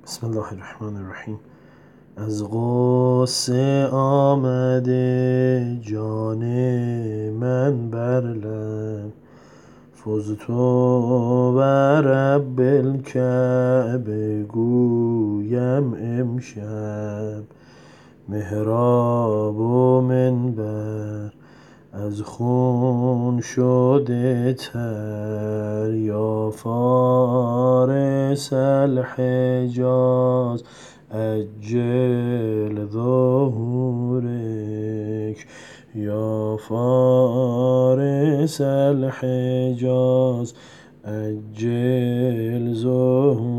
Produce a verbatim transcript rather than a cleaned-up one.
بسم الله الرحمن الرحیم. از غصه آمده جان من بر لب، فزتو بر رب الکعبه گویم امشب. محراب و منبر از خون شده تر، یا فارس الحجاز عجل ظهورک، یا فارس الحجاز عجل ظهورک.